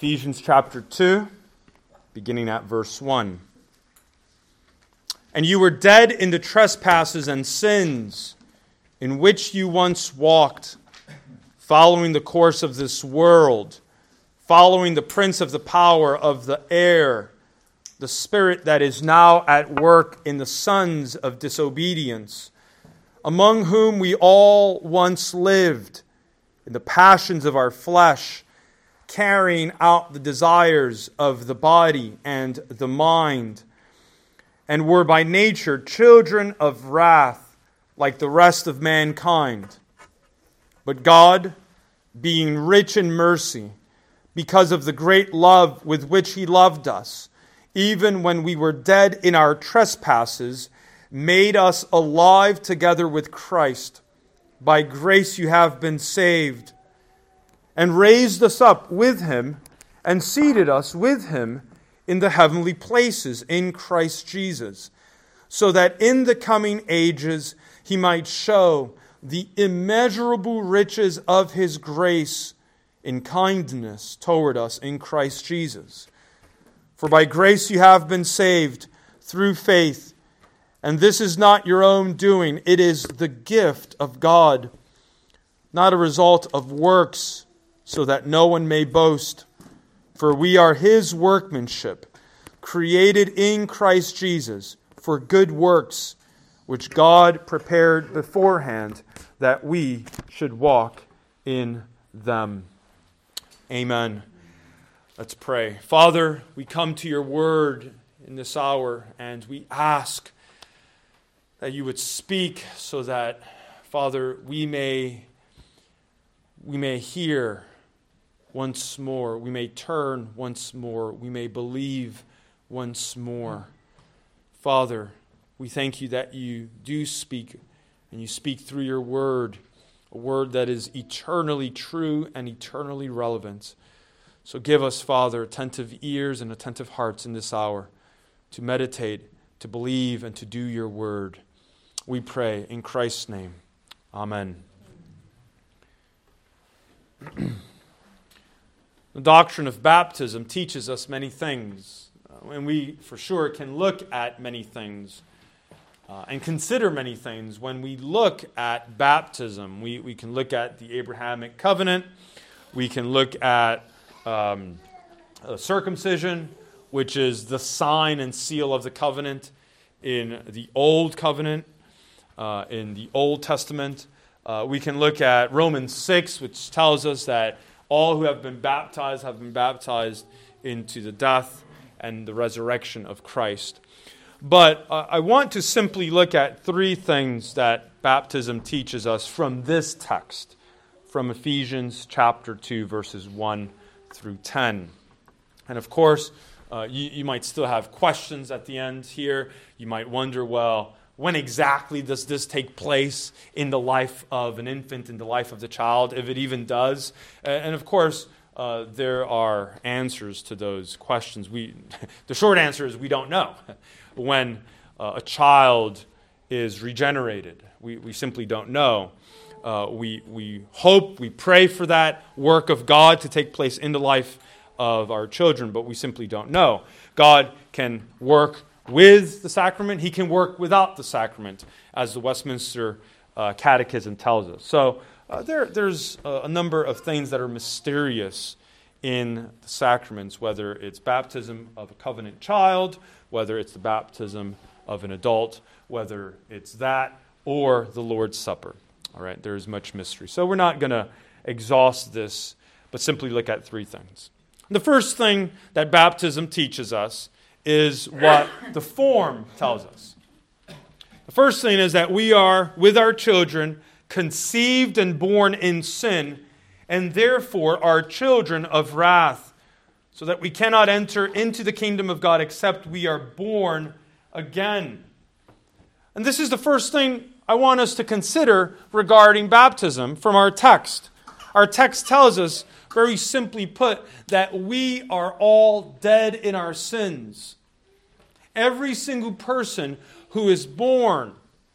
Ephesians chapter 2, beginning at verse 1. And you were dead in the trespasses and sins in which you once walked, following the course of this world, following the prince of the power of the air, the spirit that is now at work in the sons of disobedience, among whom we all once lived in the passions of our flesh, carrying out the desires of the body and the mind, and were by nature children of wrath, like the rest of mankind. But God, being rich in mercy, because of the great love with which He loved us, even when we were dead in our trespasses, made us alive together with Christ. By grace you have been saved, and raised us up with Him, and seated us with Him in the heavenly places in Christ Jesus, so that in the coming ages He might show the immeasurable riches of His grace in kindness toward us in Christ Jesus. For by grace you have been saved through faith, and this is not your own doing, it is the gift of God, not a result of works, so that no one may boast. For we are His workmanship, created in Christ Jesus for good works, which God prepared beforehand that we should walk in them. Amen. Let's pray. Father, we come to your word in this hour, and we ask that you would speak so that, Father, we may hear once more, we may turn once more, we may believe once more. Father, we thank you that you do speak, and you speak through your word, a word that is eternally true and eternally relevant. So give us, Father, attentive ears and attentive hearts in this hour to meditate, to believe, and to do your word. We pray in Christ's name. Amen. The doctrine of baptism teaches us many things, and we for sure can look at many things and consider many things. When we look at baptism, we can look at the Abrahamic covenant, we can look at circumcision, which is the sign and seal of the covenant in the Old Covenant, in the Old Testament. We can look at Romans 6, which tells us that all who have been baptized into the death and the resurrection of Christ. But I want to simply look at three things that baptism teaches us from this text, from Ephesians chapter 2, verses 1 through 10. And of course, you might still have questions at the end here. You might wonder, well, when exactly does this take place in the life of an infant, in the life of the child, if it even does? And of course, there are answers to those questions. The short answer is we don't know. When a child is regenerated, we simply don't know. We hope, we pray for that work of God to take place in the life of our children, but we simply don't know. God can work with the sacrament. He can work without the sacrament, as the Westminster Catechism tells us. So there's a number of things that are mysterious in the sacraments, whether it's baptism of a covenant child, whether it's the baptism of an adult, whether it's that or the Lord's Supper. All right, there's much mystery. So we're not going to exhaust this, but simply look at three things. The first thing that baptism teaches us is what the form tells us. The first thing is that we are, with our children, conceived and born in sin, and therefore are children of wrath, so that we cannot enter into the kingdom of God except we are born again. And this is the first thing I want us to consider regarding baptism from our text. Our text tells us, very simply put, that we are all dead in our sins. Every single person who is born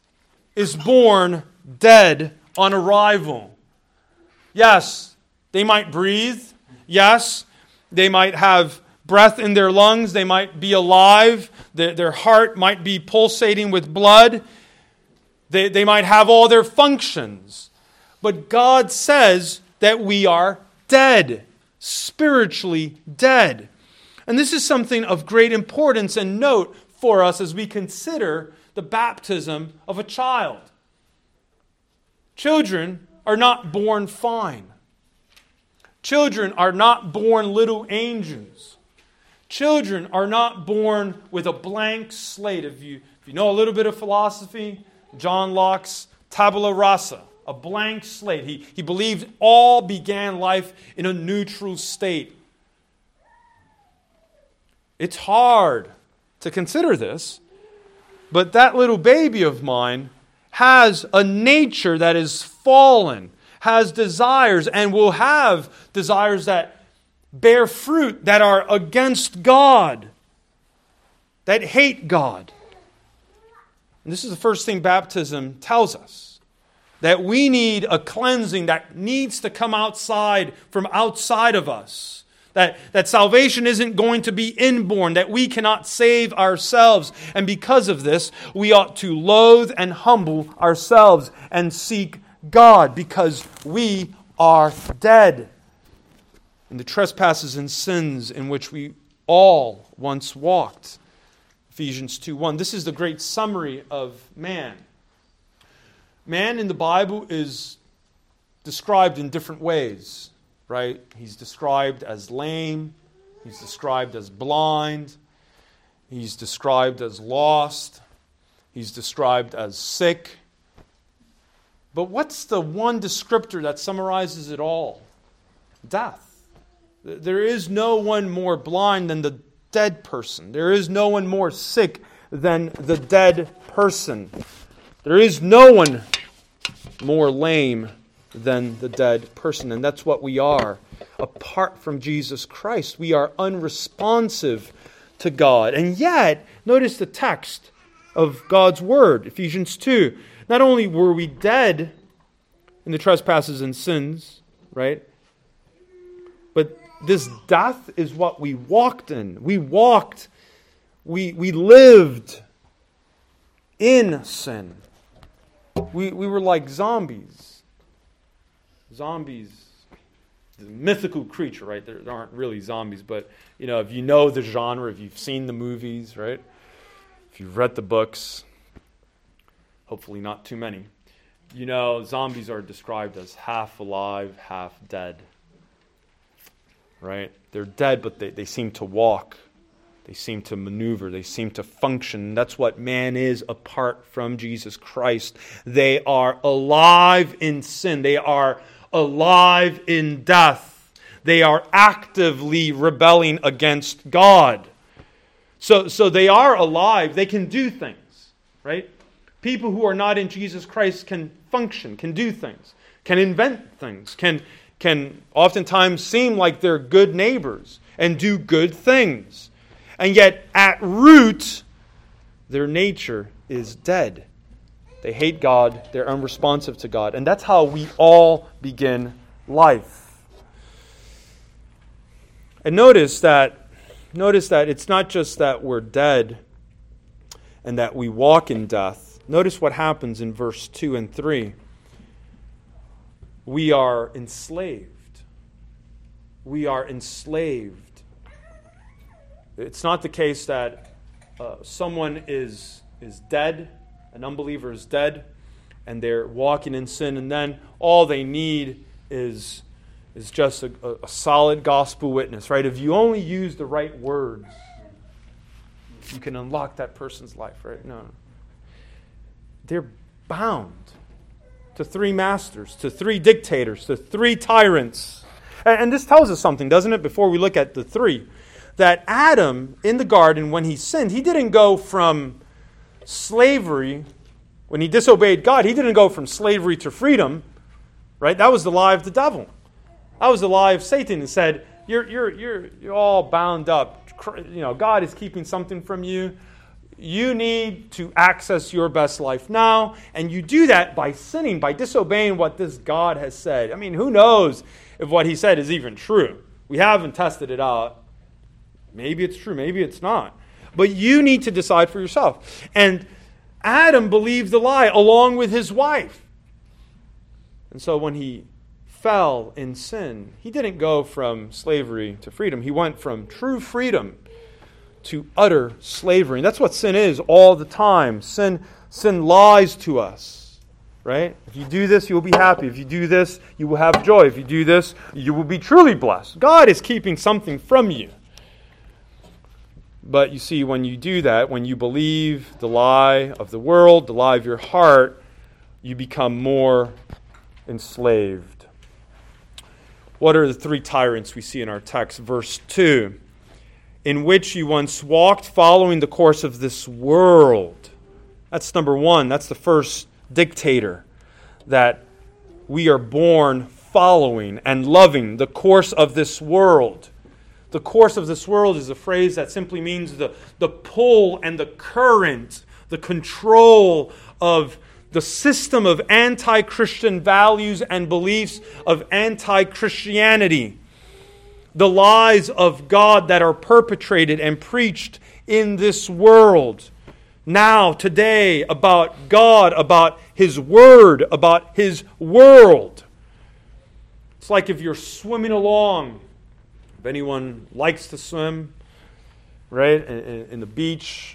dead on arrival. Yes, they might breathe. Yes, They might have breath in their lungs. They might be alive. Their heart might be pulsating with blood. They might have all their functions. But God says that we are dead, spiritually dead. And this is something of great importance and note for us as we consider the baptism of a child. Children are not born fine. Children are not born little angels. Children are not born with a blank slate. If you know a little bit of philosophy, John Locke's tabula rasa, a blank slate. He believed all began life in a neutral state. It's hard to consider this, but that little baby of mine has a nature that is fallen, has desires, and will have desires that bear fruit, that are against God, that hate God. And this is the first thing baptism tells us, that we need a cleansing that needs to come from outside of us. That salvation isn't going to be inborn, that we cannot save ourselves. And because of this, we ought to loathe and humble ourselves and seek God, because we are dead in the trespasses and sins in which we all once walked. Ephesians 2:1. This is the great summary of man. Man in the Bible is described in different ways, right? He's described as lame. He's described as blind. He's described as lost. He's described as sick. But what's the one descriptor that summarizes it all? Death. There is no one more blind than the dead person. There is no one more sick than the dead person. There is no one more lame than the dead person. And that's what we are. Apart from Jesus Christ, we are unresponsive to God. And yet, notice the text of God's Word, Ephesians 2. Not only were we dead in the trespasses and sins, right? But this death is what we walked in. We lived in sin. We were like zombies. Zombies, the mythical creature, right? There aren't really zombies, but if you know the genre, if you've seen the movies, right? If you've read the books, hopefully not too many, zombies are described as half alive, half dead. Right? They're dead, but they seem to walk. They seem to maneuver. They seem to function. That's what man is apart from Jesus Christ. They are alive in sin. They are alive in death. They are actively rebelling against God. So they are alive. They can do things, right? People who are not in Jesus Christ can function, can do things, can invent things, can oftentimes seem like they're good neighbors and do good things. And yet, at root, their nature is dead. They hate God. They're unresponsive to God. And that's how we all begin life. And notice that it's not just that we're dead and that we walk in death. Notice what happens in verse 2 and 3. We are enslaved. We are enslaved. It's not the case that someone is dead, an unbeliever is dead, and they're walking in sin, and then all they need is just a solid gospel witness, right? If you only use the right words, you can unlock that person's life, right? No. They're bound to 3 masters, to 3 dictators, to 3 tyrants. And this tells us something, doesn't it, before we look at the 3? That Adam, in the garden, when he sinned, he didn't go from slavery. When he disobeyed God, he didn't go from slavery to freedom, right? That was the lie of the devil. That was the lie of Satan, and said, you're all bound up. God is keeping something from you. You need to access your best life now, and you do that by sinning, by disobeying what this God has said. I mean, who knows if what he said is even true, We haven't tested it out. Maybe it's true, maybe it's not. But you need to decide for yourself. And Adam believed the lie along with his wife. And so when he fell in sin, he didn't go from slavery to freedom. He went from true freedom to utter slavery. And that's what sin is all the time. Sin lies to us, right? If you do this, you will be happy. If you do this, you will have joy. If you do this, you will be truly blessed. God is keeping something from you. But you see, when you do that, when you believe the lie of the world, the lie of your heart, you become more enslaved. What are the three tyrants we see in our text? Verse 2, in which you once walked, following the course of this world. That's number one. That's the first dictator that we are born following and loving, the course of this world. The course of this world is a phrase that simply means the pull and the current, the control of the system of anti-Christian values and beliefs of anti-Christianity. The lies of God that are perpetrated and preached in this world. Now, today, about God, about His Word, about His world. It's like if you're swimming along. If anyone likes to swim, right, in the beach,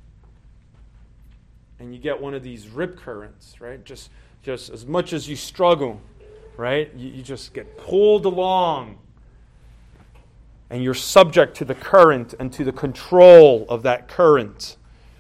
and you get one of these rip currents, right, just as much as you struggle, right, you just get pulled along, and you're subject to the current and to the control of that current.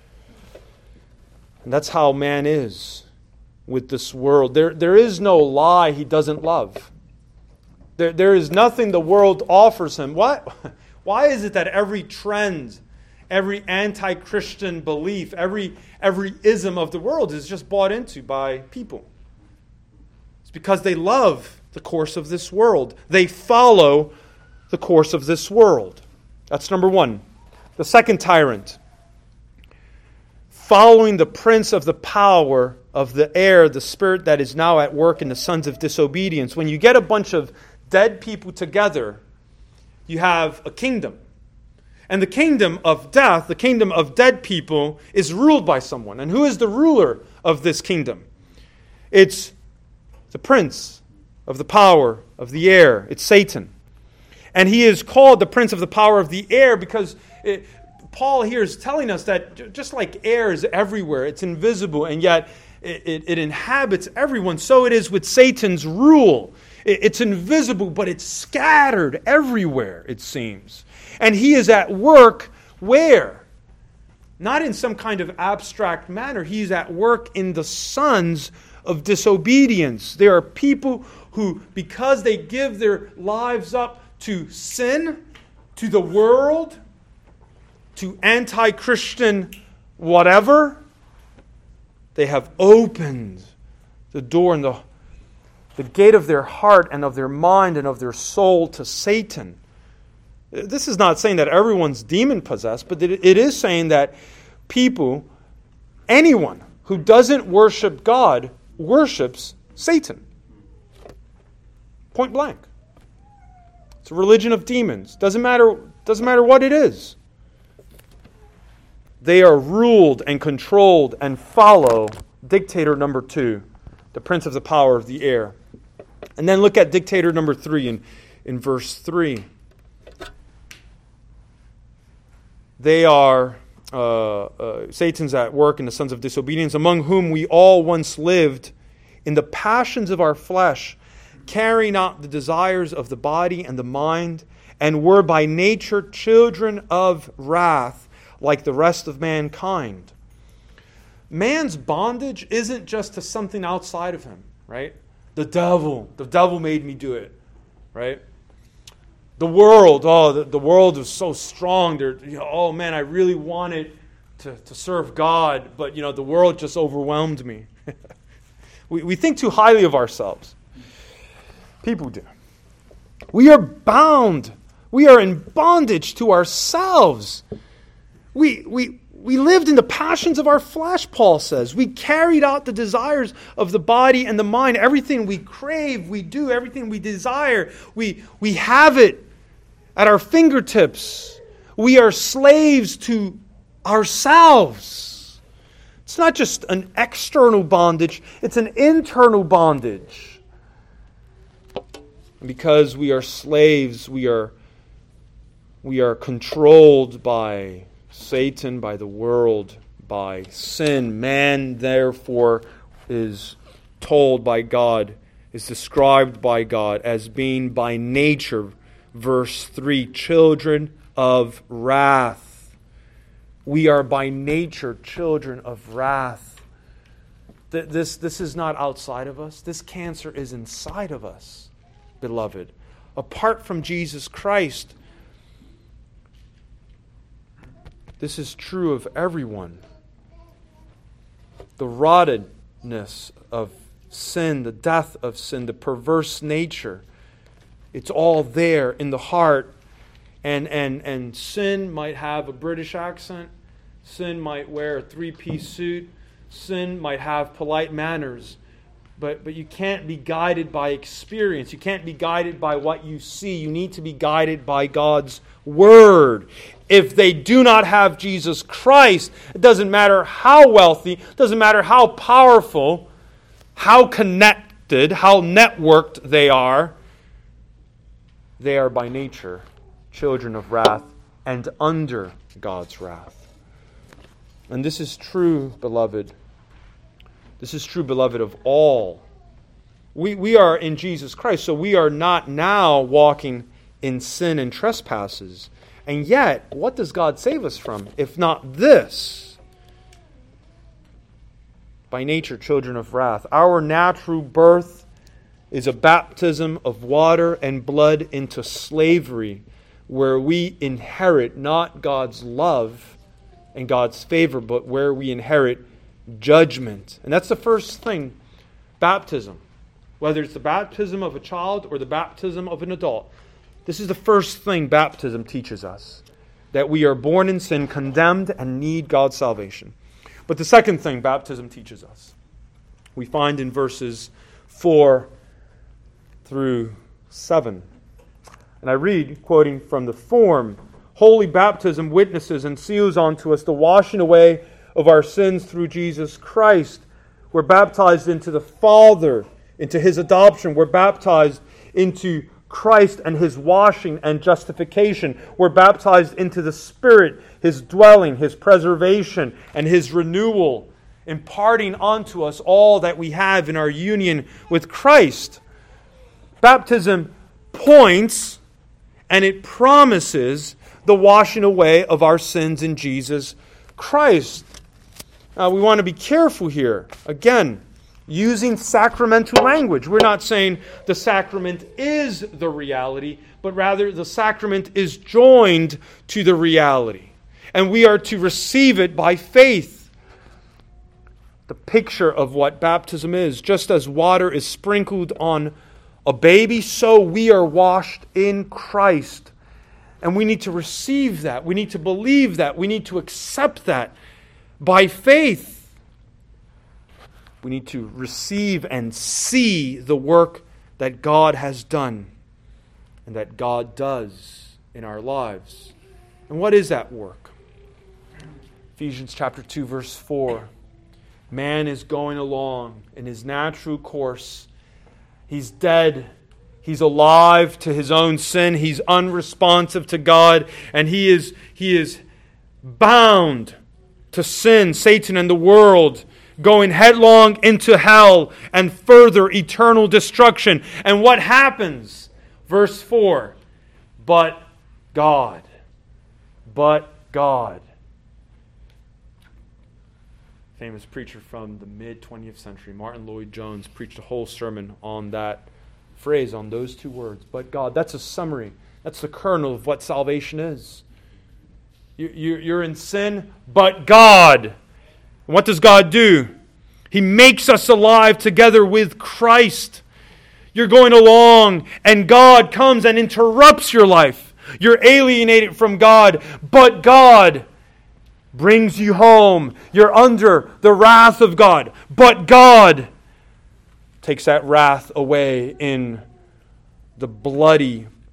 And that's how man is with this world. There is no lie he doesn't love. There is nothing the world offers him. Why is it that every trend, every anti-Christian belief, every ism of the world is just bought into by people? It's because they love the course of this world. They follow the course of this world. That's number one. The second tyrant, following the prince of the power of the air, the spirit that is now at work in the sons of disobedience. When you get a bunch of dead people together, you have a kingdom. And the kingdom of death, the kingdom of dead people, is ruled by someone. And who is the ruler of this kingdom? It's the prince of the power of the air. It's Satan. And he is called the prince of the power of the air because Paul here is telling us that just like air is everywhere, it's invisible, and yet it inhabits everyone, so it is with Satan's rule. It's invisible, but it's scattered everywhere, it seems. And he is at work where? Not in some kind of abstract manner. He's at work in the sons of disobedience. There are people who, because they give their lives up to sin, to the world, to anti-Christian whatever, they have opened the door and the gate of their heart and of their mind and of their soul to Satan. This is not saying that everyone's demon-possessed, but it is saying that people, anyone who doesn't worship God, worships Satan. Point blank. It's a religion of demons. Doesn't matter what it is. They are ruled and controlled and follow dictator number 2, the prince of the power of the air. And then look at dictator number 3 in verse 3. They are, Satan's at work in the sons of disobedience, among whom we all once lived in the passions of our flesh, carrying out the desires of the body and the mind, and were by nature children of wrath, like the rest of mankind. Man's bondage isn't just to something outside of him, right? The devil made me do it, right? The world, the world is so strong. Oh man, I really wanted to serve God, but the world just overwhelmed me. We think too highly of ourselves. People do. We are bound. We are in bondage to ourselves. We lived in the passions of our flesh, Paul says. We carried out the desires of the body and the mind. Everything we crave, we do. Everything we desire, we have it. at our fingertips. We are slaves to ourselves. It's not just an external bondage, it's an internal bondage. Because we are slaves, we are controlled by Satan, by the world, by sin. Man, therefore, is told by God, is described by God as being by nature, verse 3, children of wrath. We are by nature children of wrath. This is not outside of us. This cancer is inside of us, beloved. Apart from Jesus Christ, this is true of everyone. The rottenness of sin, the death of sin, the perverse nature, it's all there in the heart. And sin might have a British accent. Sin might wear a three-piece suit. Sin might have polite manners. But you can't be guided by experience. You can't be guided by what you see. You need to be guided by God's Word. If they do not have Jesus Christ, it doesn't matter how wealthy, it doesn't matter how powerful, how connected, how networked they are by nature children of wrath and under God's wrath. And this is true, beloved. This is true, beloved, of all. We are in Jesus Christ, so we are not now walking in sin and trespasses. And yet, what does God save us from, if not this? By nature, children of wrath. Our natural birth is a baptism of water and blood into slavery, where we inherit not God's love and God's favor, but where we inherit judgment. And that's the first thing, baptism. Whether it's the baptism of a child or the baptism of an adult. This is the first thing baptism teaches us. That we are born in sin, condemned, and need God's salvation. But the second thing baptism teaches us, we find in verses 4 through 7. And I read, quoting from the form, holy baptism witnesses and seals unto us the washing away of our sins through Jesus Christ. We're baptized into the Father, into His adoption. We're baptized into Christ and His washing and justification. We're baptized into the Spirit, His dwelling, His preservation, and His renewal, imparting unto us all that we have in our union with Christ. Baptism points and it promises the washing away of our sins in Jesus Christ. Now, we want to be careful here. Again, using sacramental language. We're not saying the sacrament is the reality, but rather the sacrament is joined to the reality. And we are to receive it by faith. The picture of what baptism is, just as water is sprinkled on a baby, so we are washed in Christ. And we need to receive that. We need to believe that. We need to accept that by faith. We need to receive and see the work that God has done and that God does in our lives. And what is that work? Ephesians chapter 2, verse 4. Man is going along in his natural course. He's dead. He's alive to his own sin. He's unresponsive to God. And he is bound to sin, Satan, and the world, going headlong into hell and further eternal destruction. And what happens? Verse 4, but God. Famous preacher from the mid-20th century, Martin Lloyd-Jones, preached a whole sermon on that phrase, on those two words, but God. That's a summary. That's the kernel of what salvation is. You're in sin, but God. And what does God do? He makes us alive together with Christ. You're going along, and God comes and interrupts your life. You're alienated from God, but God brings you home. You're under the wrath of God, but God takes that wrath away in the bloody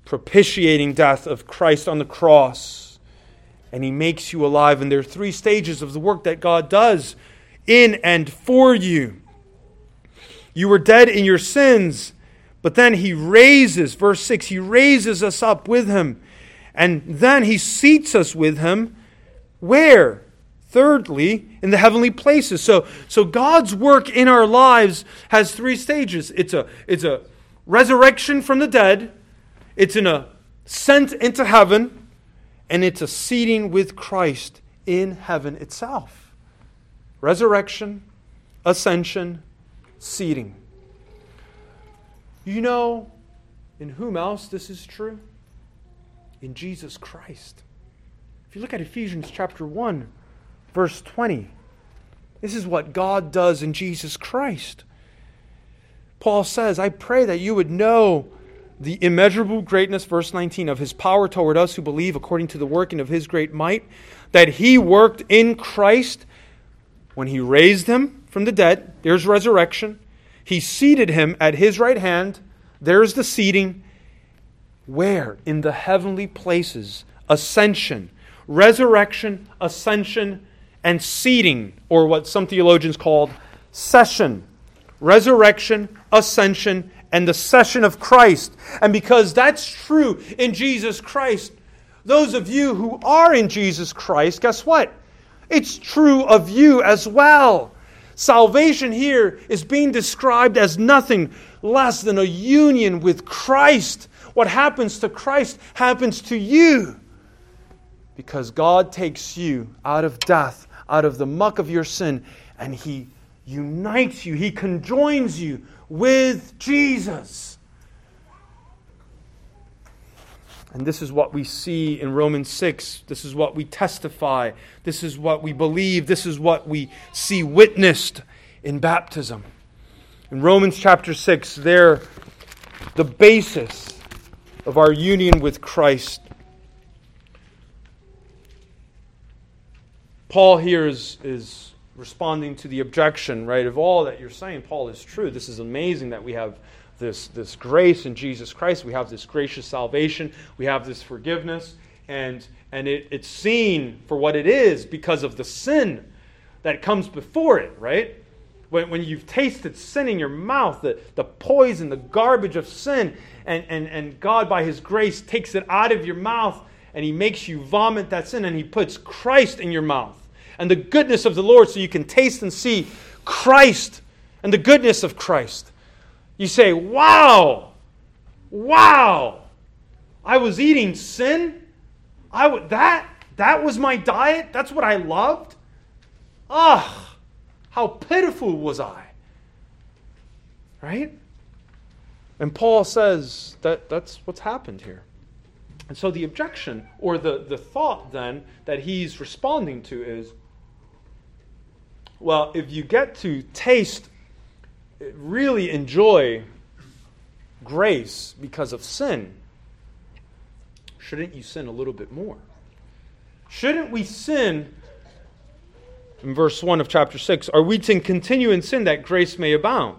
propitiating death of Christ on the cross. And He makes you alive. And there are 3 stages of the work that God does in and for you. You were dead in your sins, but then He raises, verse 6, He raises us up with Him. And then He seats us with Him. Where? Thirdly, in the heavenly places. So God's work in our lives has 3 stages. It's a resurrection from the dead. It's an ascent into heaven. And it's a seating with Christ in heaven itself. Resurrection, ascension, seating. You know in whom else this is true? In Jesus Christ. If you look at Ephesians chapter 1, verse 20, this is what God does in Jesus Christ. Paul says, I pray that you would know the immeasurable greatness, verse 19, of His power toward us who believe according to the working of His great might, that He worked in Christ when He raised Him from the dead. There's resurrection. He seated Him at His right hand. There's the seating. Where? In the heavenly places. Ascension. Resurrection, ascension, and seating, or what some theologians called session. Resurrection, ascension, and the session of Christ. And because that's true in Jesus Christ, those of you who are in Jesus Christ, guess what? It's true of you as well. Salvation here is being described as nothing less than a union with Christ. What happens to Christ happens to you. Because God takes you out of death, out of the muck of your sin, and He unites you, He conjoins you with Jesus. And this is what we see in Romans 6. This is what we testify. This is what we believe. This is what we see witnessed in baptism. In Romans chapter 6, there, the basis of our union with Christ. Paul here is responding to the objection, right, of all that you're saying, Paul, is true. This is amazing that we have this grace in Jesus Christ. We have this gracious salvation. We have this forgiveness. And it's seen for what it is because of the sin that comes before it, right? When you've tasted sin in your mouth, the poison, the garbage of sin, and God by His grace takes it out of your mouth and He makes you vomit that sin and He puts Christ in your mouth. And the goodness of the Lord so you can taste and see Christ and the goodness of Christ. You say, wow, I was eating sin? That was my diet? That's what I loved? How pitiful was I? Right? And Paul says that's what's happened here. And so the objection, or the thought then that he's responding to is, well, if you get to taste, really enjoy grace because of sin, shouldn't you sin a little bit more? Shouldn't we sin, in verse 1 of chapter 6, are we to continue in sin that grace may abound?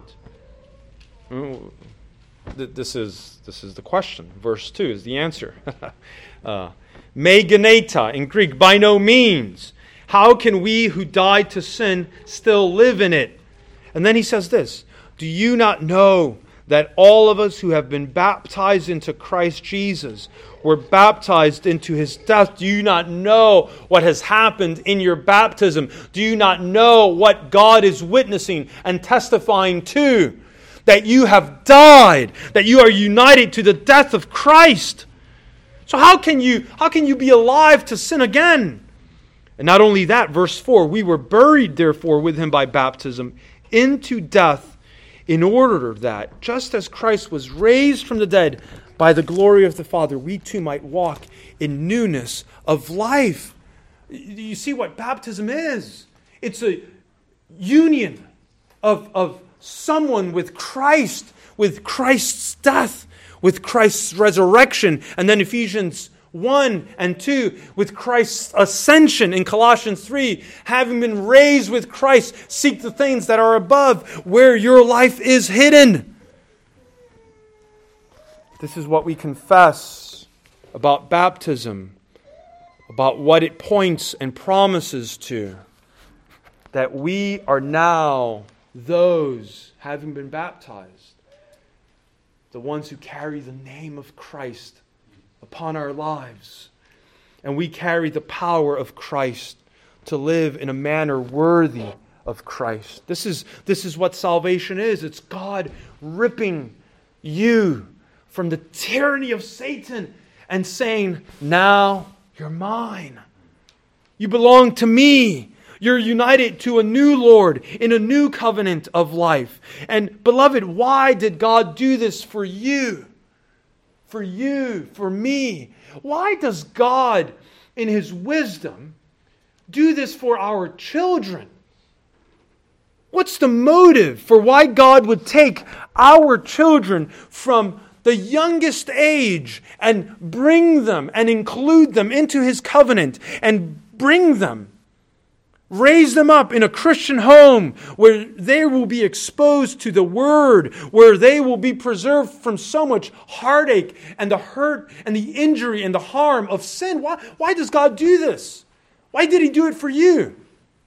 This is the question. Verse 2 is the answer. Me geneta in Greek, by no means. How can we who died to sin still live in it? And then he says this, do you not know that all of us who have been baptized into Christ Jesus were baptized into His death? Do you not know what has happened in your baptism? Do you not know what God is witnessing and testifying to? That you have died, that you are united to the death of Christ. So how can you be alive to sin again? And not only that, verse 4, we were buried therefore with Him by baptism into death, in order that, just as Christ was raised from the dead by the glory of the Father, we too might walk in newness of life. You see what baptism is? It's a union of someone with Christ's death, with Christ's resurrection, and then Ephesians 1 and 2, with Christ's ascension in Colossians 3, having been raised with Christ, seek the things that are above, where your life is hidden. This is what we confess about baptism, about what it points and promises to. That we are now those, having been baptized, the ones who carry the name of Christ upon our lives. And we carry the power of Christ to live in a manner worthy of Christ. This is what salvation is. It's God ripping you from the tyranny of Satan and saying, now you're mine. You belong to me. You're united to a new Lord in a new covenant of life. And beloved, why did God do this for you? For you, for me. Why does God, in His wisdom, do this for our children? What's the motive for why God would take our children from the youngest age and bring them and include them into His covenant and bring them, raise them up in a Christian home where they will be exposed to the Word, where they will be preserved from so much heartache and the hurt and the injury and the harm of sin? Why does God do this? Why did He do it for you?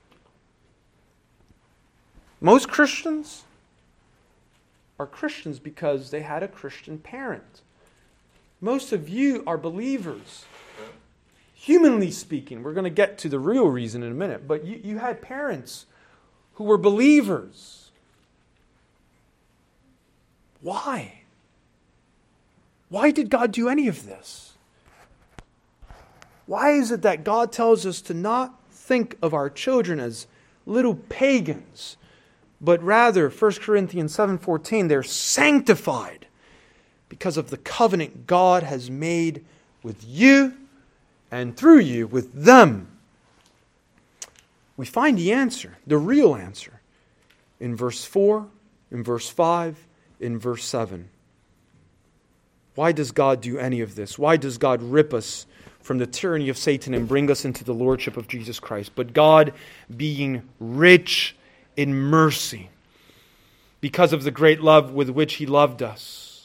Most Christians are Christians because they had a Christian parent. Most of you are believers. Humanly speaking, we're going to get to the real reason in a minute, but you had parents who were believers. Why? Why did God do any of this? Why is it that God tells us to not think of our children as little pagans, but rather, 1 Corinthians 7:14, they're sanctified because of the covenant God has made with you and through you with them? We find the answer, the real answer, in verse 4, in verse 5, in verse 7. Why does God do any of this? Why does God rip us from the tyranny of Satan and bring us into the lordship of Jesus Christ? But God, being rich in mercy, because of the great love with which He loved us.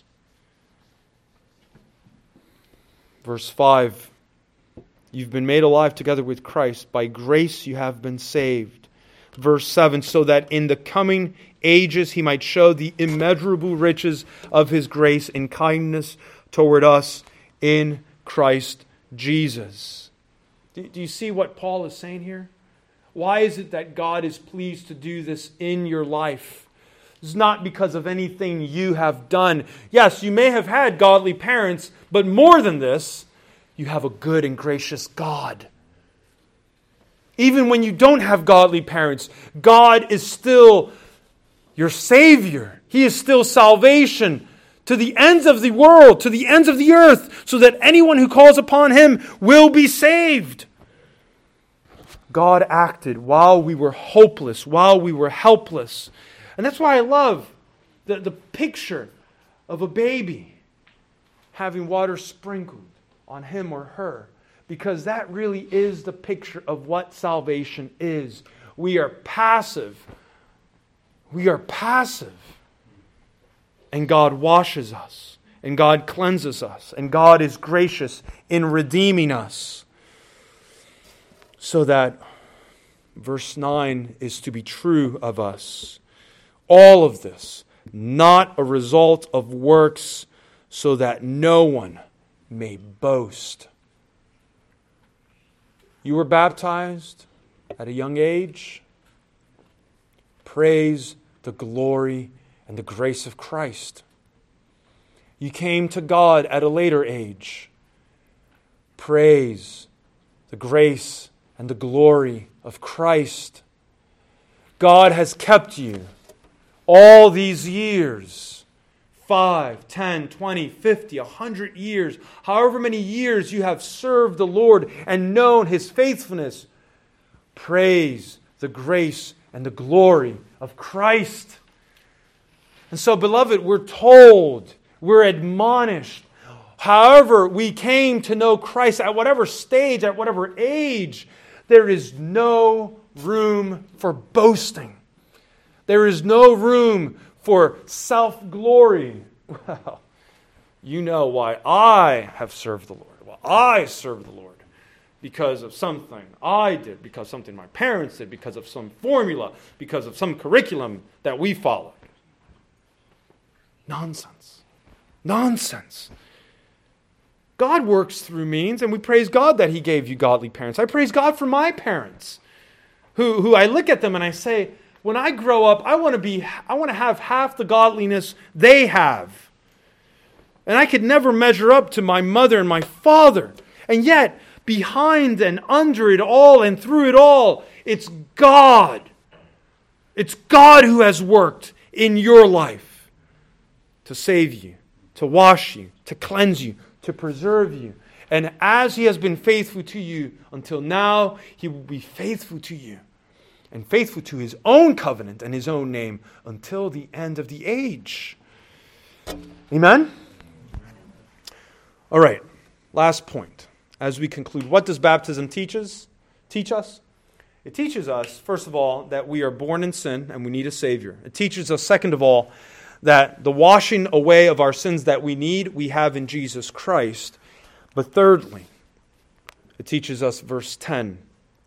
Verse 5, you've been made alive together with Christ. By grace you have been saved. Verse 7, so that in the coming ages He might show the immeasurable riches of His grace and kindness toward us in Christ Jesus. Do you see what Paul is saying here? Why is it that God is pleased to do this in your life? It's not because of anything you have done. Yes, you may have had godly parents, but more than this, you have a good and gracious God. Even when you don't have godly parents, God is still your Savior. He is still salvation to the ends of the world, to the ends of the earth, so that anyone who calls upon Him will be saved. God acted while we were hopeless, while we were helpless. And that's why I love the picture of a baby having water sprinkled on him or her, because that really is the picture of what salvation is. We are passive. We are passive. And God washes us. And God cleanses us. And God is gracious in redeeming us. So that verse 9 is to be true of us. All of this, not a result of works, so that no one may boast. You were baptized at a young age. Praise the glory and the grace of Christ. You came to God at a later age. Praise the grace and the glory of Christ. God has kept you all these years, 5, 10, 20, 50, 100 years, however many years you have served the Lord and known His faithfulness. Praise the grace and the glory of Christ. And so, beloved, we're told, we're admonished, however we came to know Christ, at whatever stage, at whatever age, there is no room for boasting. There is no room for self-glory. Well, You know why I have served the Lord. Well, I serve the Lord because of something I did, because of something my parents did, because of some formula, because of some curriculum that we followed. Nonsense. Nonsense. God works through means, and we praise God that He gave you godly parents. I praise God for my parents, who I look at them and I say, when I grow up, I want to have half the godliness they have. And I could never measure up to my mother and my father. And yet, behind and under it all and through it all, it's God. It's God who has worked in your life to save you, to wash you, to cleanse you, to preserve you. And as He has been faithful to you until now, He will be faithful to you and faithful to His own covenant and His own name until the end of the age. Amen? All right, last point. As we conclude, what does baptism teach us? It teaches us, first of all, that we are born in sin and we need a Savior. It teaches us, second of all, that the washing away of our sins that we need, we have in Jesus Christ. But thirdly, it teaches us, verse 10,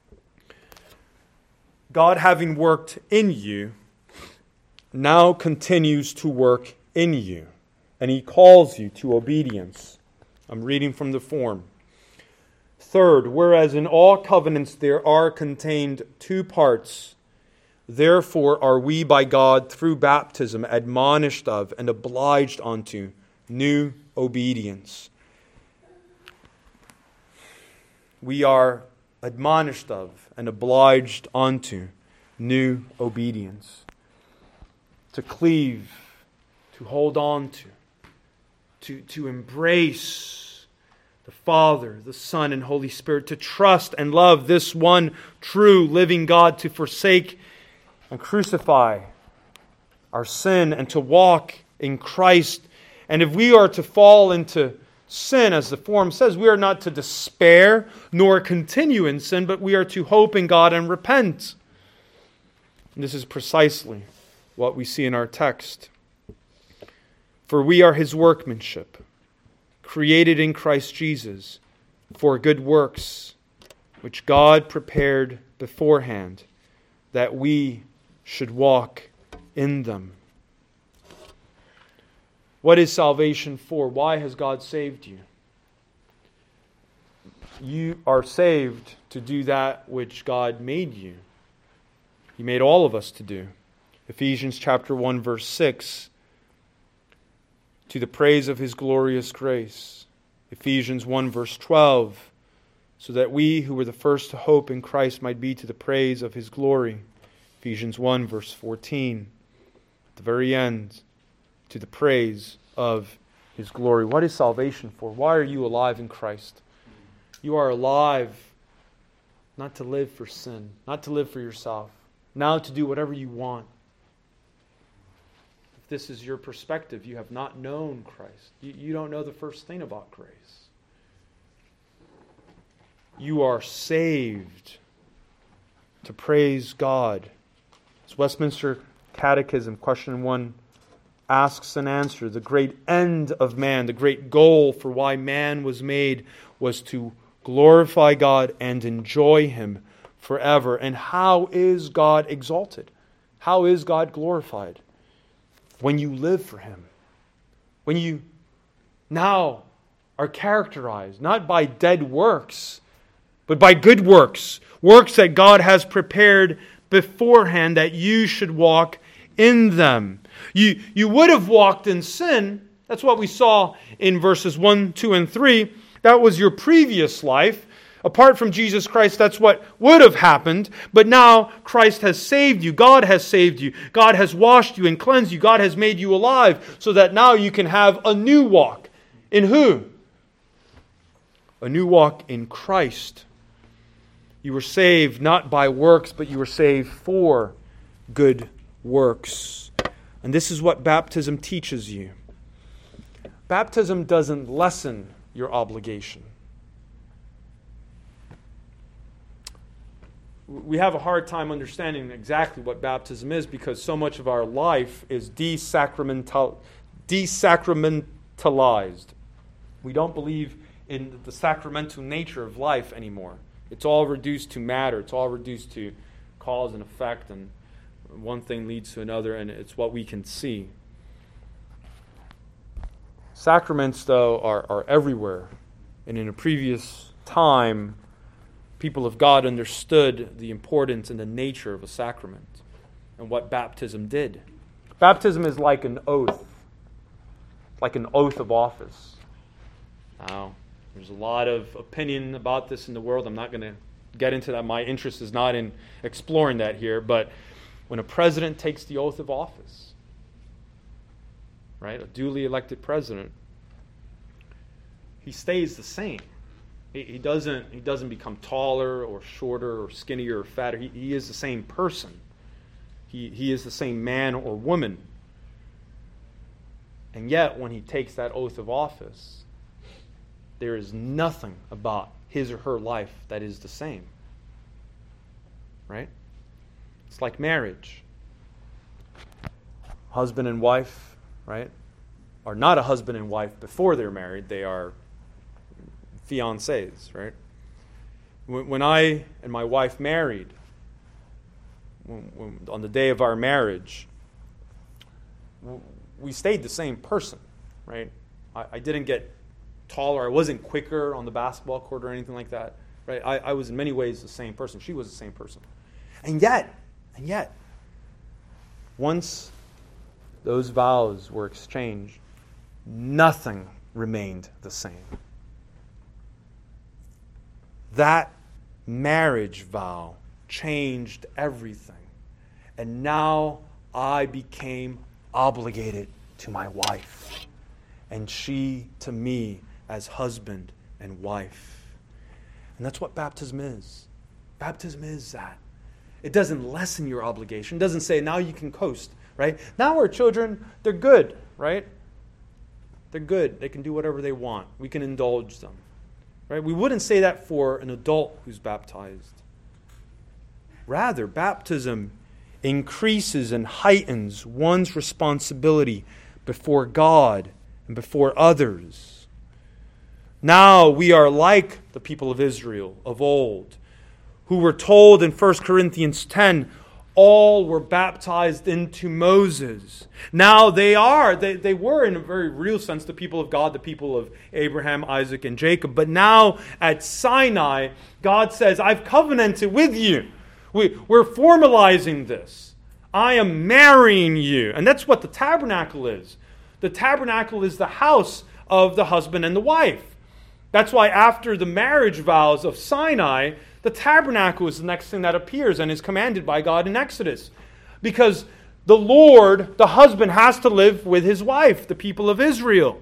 God, having worked in you, now continues to work in you, and He calls you to obedience. I'm reading from the form. Third, whereas in all covenants there are contained two parts, therefore are we by God through baptism admonished of and obliged unto new obedience. We are admonished of and obliged unto new obedience. To cleave, to hold on to embrace the Father, the Son, and Holy Spirit, to trust and love this one true living God, to forsake and crucify our sin and to walk in Christ. And if we are to fall into sin, as the form says, we are not to despair nor continue in sin, but we are to hope in God and repent. And this is precisely what we see in our text. For we are His workmanship, created in Christ Jesus for good works, which God prepared beforehand, that we should walk in them. What is salvation for? Why has God saved you? You are saved to do that which God made you. He made all of us to do. Ephesians chapter 1, verse 6, to the praise of His glorious grace. Ephesians 1, verse 12, so that we who were the first to hope in Christ might be to the praise of His glory. Ephesians 1, verse 14, at the very end, to the praise of His glory. What is salvation for? Why are you alive in Christ? You are alive not to live for sin, not to live for yourself, now to do whatever you want. If this is your perspective, you have not known Christ. You don't know the first thing about grace. You are saved to praise God. It's Westminster Catechism, question 1, asks and answers. The great end of man, the great goal for why man was made, was to glorify God and enjoy Him forever. And how is God exalted? How is God glorified? When you live for Him. When you now are characterized not by dead works, but by good works. Works that God has prepared beforehand that you should walk in them. You would have walked in sin. That's what we saw in verses 1, 2, and 3. That was your previous life. Apart from Jesus Christ, that's what would have happened. But now Christ has saved you. God has saved you. God has washed you and cleansed you. God has made you alive so that now you can have a new walk. In who? A new walk in Christ. You were saved not by works, but you were saved for good works. And this is what baptism teaches you. Baptism doesn't lessen your obligation. We have a hard time understanding exactly what baptism is because so much of our life is desacramentalized We don't believe in the sacramental nature of life anymore. It's all reduced to matter. It's all reduced to cause and effect, and one thing leads to another, and it's what we can see. Sacraments, though, are everywhere. And in a previous time, people of God understood the importance and the nature of a sacrament and what baptism did. Baptism is like an oath of office. Now, there's a lot of opinion about this in the world. I'm not going to get into that. My interest is not in exploring that here. But when a president takes the oath of office, right, a duly elected president, he stays the same. He doesn't become taller or shorter or skinnier or fatter. He is the same person. He is the same man or woman. And yet, when he takes that oath of office, there is nothing about his or her life that is the same. Right? It's like marriage. Husband and wife, right, are not a husband and wife before they're married. They are fiancés, right? When I and my wife married, on the day of our marriage, we stayed the same person, right? I didn't get taller. I wasn't quicker on the basketball court or anything like that, right? I was in many ways the same person. She was the same person. And yet, once those vows were exchanged, nothing remained the same. That marriage vow changed everything. And now I became obligated to my wife, and she to me as husband and wife. And that's what baptism is. Baptism is that. It doesn't lessen your obligation. It doesn't say, now you can coast, right? Now our children, they're good, right? They're good. They can do whatever they want. We can indulge them, right? We wouldn't say that for an adult who's baptized. Rather, baptism increases and heightens one's responsibility before God and before others. Now we are like the people of Israel of old, who were told in 1 Corinthians 10, all were baptized into Moses. Now they were in a very real sense the people of God, the people of Abraham, Isaac, and Jacob. But now at Sinai, God says, I've covenanted with you. We're formalizing this. I am marrying you. And that's what the tabernacle is. The tabernacle is the house of the husband and the wife. That's why after the marriage vows of Sinai, the tabernacle is the next thing that appears and is commanded by God in Exodus. Because the Lord, the husband, has to live with his wife, the people of Israel.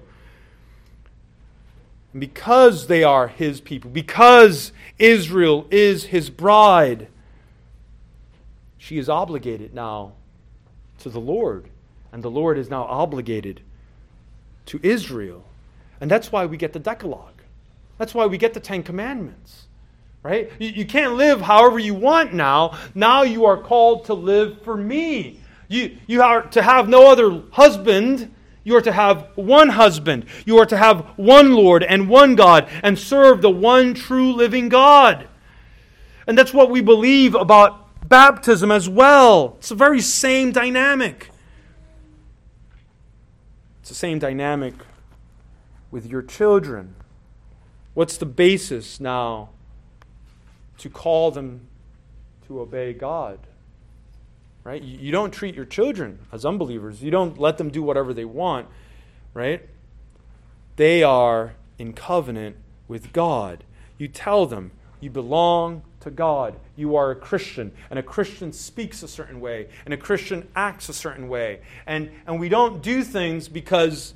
And because they are his people, because Israel is his bride, she is obligated now to the Lord. And the Lord is now obligated to Israel. And that's why we get the Decalogue. That's why we get the Ten Commandments. Right? You can't live however you want now. Now you are called to live for me. You are to have no other husband. You are to have one husband. You are to have one Lord and one God and serve the one true living God. And that's what we believe about baptism as well. It's the very same dynamic. It's the same dynamic with your children. What's the basis now to call them to obey God? Right? You don't treat your children as unbelievers. You don't let them do whatever they want. Right? They are in covenant with God. You tell them you belong to God. You are a Christian. And a Christian speaks a certain way. And a Christian acts a certain way. And we don't do things because,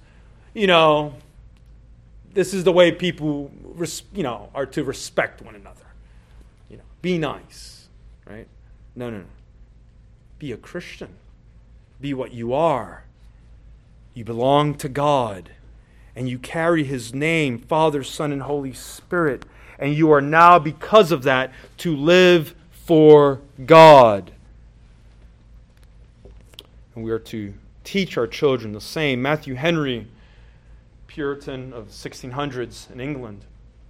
this is the way people, are to respect one another. Be nice, right? No. Be a Christian. Be what you are. You belong to God. And you carry His name, Father, Son, and Holy Spirit. And you are now, because of that, to live for God. And we are to teach our children the same. Matthew Henry, Puritan of the 1600s in England.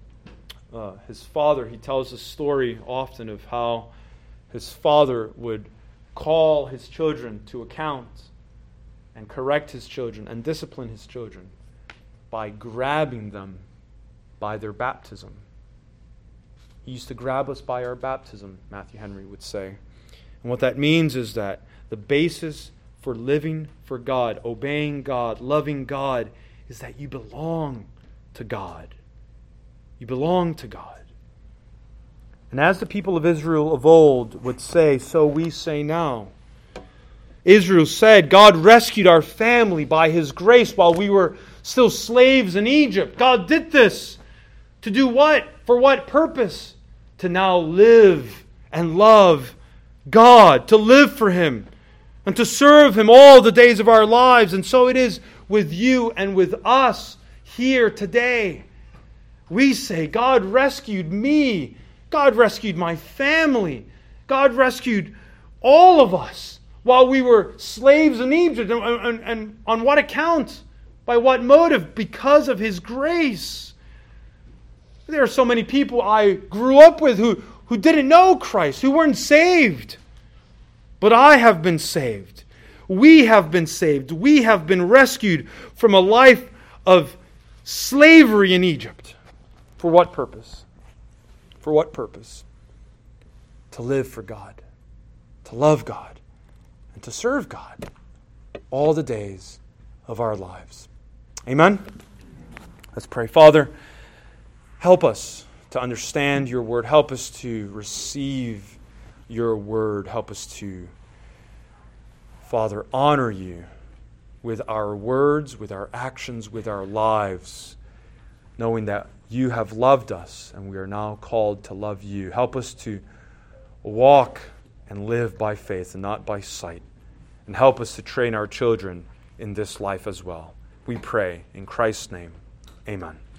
His father, he tells a story often of how his father would call his children to account and correct his children and discipline his children by grabbing them by their baptism. He used to grab us by our baptism, Matthew Henry would say. And what that means is that the basis for living for God, obeying God, loving God, is that you belong to God. You belong to God. And as the people of Israel of old would say, so we say now. Israel said, God rescued our family by His grace while we were still slaves in Egypt. God did this to do what? For what purpose? To now live and love God, to live for Him, and to serve Him all the days of our lives. And so it is with you and with us here today. We say, God rescued me. God rescued my family. God rescued all of us while we were slaves in Egypt. And on what account? By what motive? Because of His grace. There are so many people I grew up with who didn't know Christ, who weren't saved. But I have been saved. We have been saved. We have been rescued from a life of slavery in Egypt. For what purpose? For what purpose? To live for God, to love God, and to serve God all the days of our lives. Amen? Let's pray. Father, help us to understand your word. Help us to receive your word. Help us to, Father, honor you with our words, with our actions, with our lives, knowing that you have loved us and we are now called to love you. Help us to walk and live by faith and not by sight. And help us to train our children in this life as well. We pray in Christ's name. Amen.